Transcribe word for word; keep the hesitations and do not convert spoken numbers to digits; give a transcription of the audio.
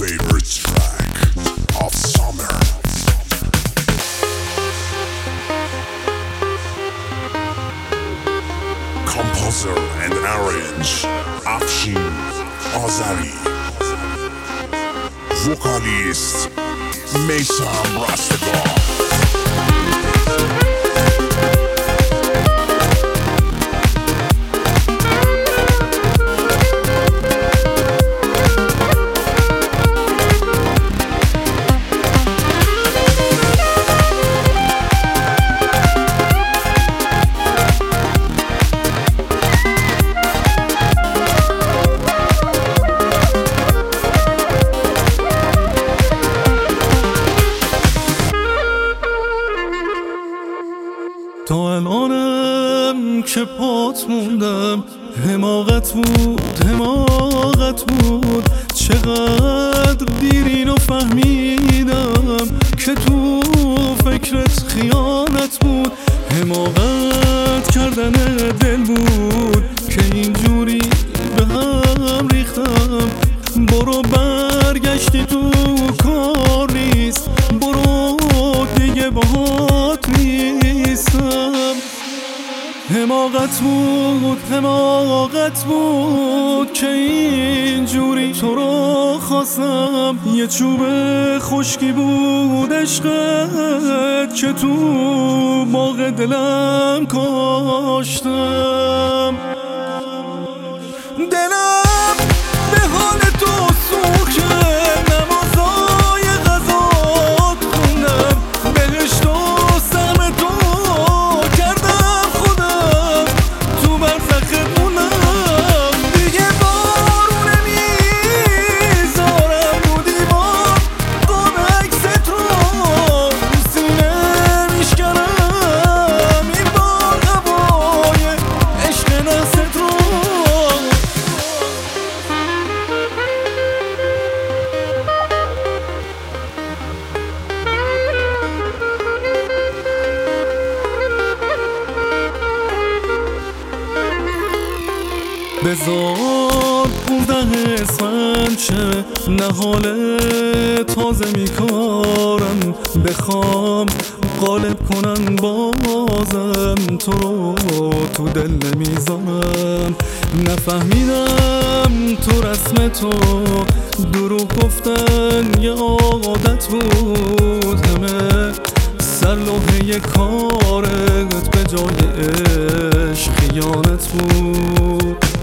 favorite track of summer. Composer and arrange Afshin Azari. Vocalist Meysam Rastegar. تا الانم که پات موندم، حماقت بود حماقت بود. چقدر دیر اینو فهمیدم که تو فکرت خیانت بود. حماقت کردن دل بود که اینجوری به هم ریختم. برو برگشتی تو کار نیست، برو دیگه باهات نیستم. حماقت بود حماقت بود که اینجوری تو رو خواستم. یه چوب خشکی بود عشقت که تو باغ دلم کاشتم. دلم به حال تو سوخته، نمازای غذات خوندم، بهشت و سهم تو کردم خودم، تو برزخ مونم. دیگه بارو نمیذارم رو دیوار، قاب عکست رو سینه میشکنم. این بار هوای عشق نست رو بذار پونزده اسفند شه، نه حال تازه میکارم. بخوام غالب کنن بازم تو رو تو دل نمیذارم. نفهمیدم تو رسم تو دروغ گفتن یه عادت بود. همه سرلوحه کارت به جای عشق خیانت بود.